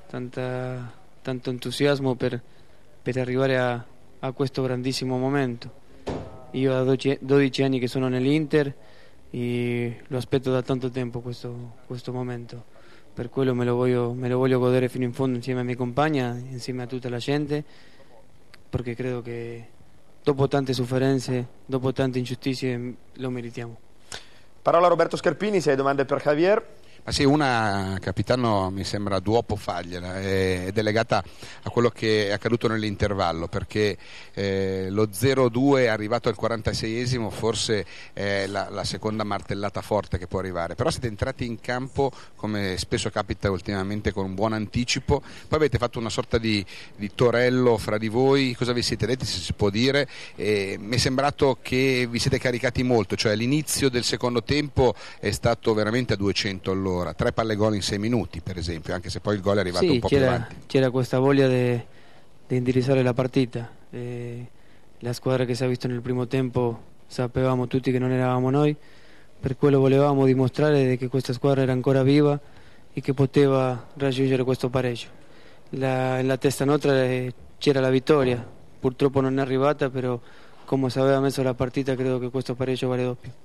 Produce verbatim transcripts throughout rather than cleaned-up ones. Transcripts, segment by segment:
tanta, tanto entusiasmo per, per arrivare a, a questo grandissimo momento. Io da dodici anni che sono nell'Inter e lo aspetto da tanto tempo questo, questo momento, per quello me lo, voglio, me lo voglio godere fino in fondo insieme a mia compagna, insieme a tutta la gente, perché credo che dopo tante sofferenze, dopo tante ingiustizie lo meritiamo. Parola a Roberto Scarpini, se hai domande per Javier. Ma sì, una, capitano, mi sembra duopo fargliela, ed è legata a quello che è accaduto nell'intervallo, perché eh, lo zero due arrivato al quarantaseiesimo forse è la, la seconda martellata forte che può arrivare, però siete entrati in campo, come spesso capita ultimamente, con un buon anticipo, poi avete fatto una sorta di, di torello fra di voi, cosa vi siete detti, se si può dire, e mi è sembrato che vi siete caricati molto, cioè l'inizio del secondo tempo è stato veramente a duecento all'ora. Tre palle gol in sei minuti per esempio, anche se poi il gol è arrivato sì, un po' più c'era, avanti. C'era questa voglia di indirizzare la partita, eh, la squadra che si è visto nel primo tempo sapevamo tutti che non eravamo noi, per quello volevamo dimostrare che questa squadra era ancora viva e che poteva raggiungere questo pareggio. La, nella testa nostra eh, c'era la vittoria, purtroppo non è arrivata, però come si aveva messo la partita credo che questo pareggio vale doppio.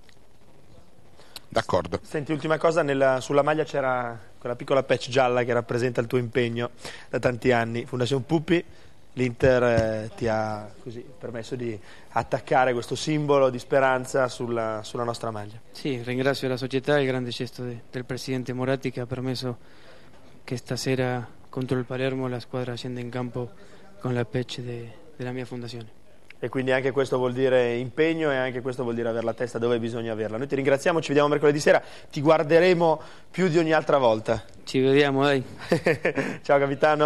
D'accordo. Senti, ultima cosa, nella, sulla maglia c'era quella piccola patch gialla che rappresenta il tuo impegno da tanti anni. Fondazione Pupi, l'Inter eh, ti ha così permesso di attaccare questo simbolo di speranza sulla, sulla nostra maglia. Sì, ringrazio la società e il grande gesto de, del presidente Moratti che ha permesso che stasera contro il Palermo la squadra scenda in campo con la patch de, della mia fondazione. E quindi anche questo vuol dire impegno e anche questo vuol dire avere la testa dove bisogna averla. Noi ti ringraziamo, ci vediamo mercoledì sera, ti guarderemo più di ogni altra volta. Ci vediamo, dai. Ciao capitano.